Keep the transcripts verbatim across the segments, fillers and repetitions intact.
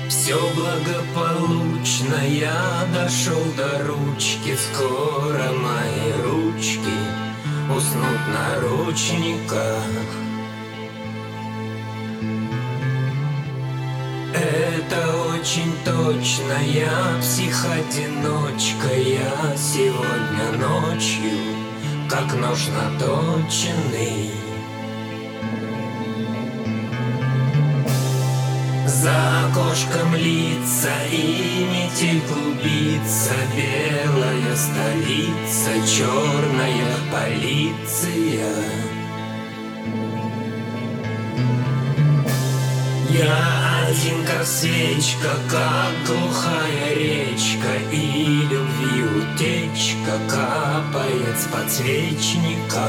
Все благополучно, я дошел до ручки. Скоро мои ручки уснут на ручниках. Это очень точно, я псих-одиночка. Я сегодня ночью, как нож наточенный. За окошком лица и метель клубится. Белая столица, черная полиция. Я один как свечка, как глухая речка, и любви утечка капает с подсвечника.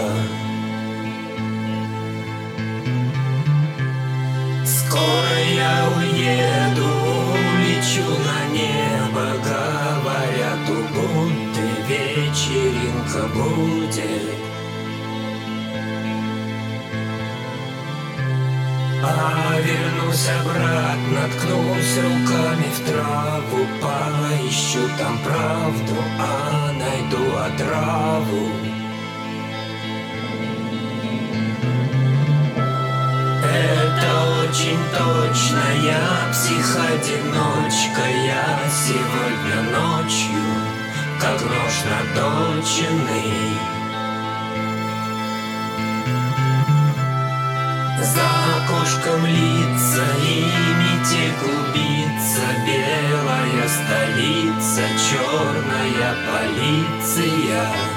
Скоро я уеду, улечу на небо. Говорят, у Будды вечеринка будет. А вернусь обратно, ткнусь руками в траву. Поищу там правду, а найду отраву. Это очень точно, я псих-одиночка. Я сегодня ночью, как нож наточенный. За окошком лица и метель клубится. Белая столица, черная полиция.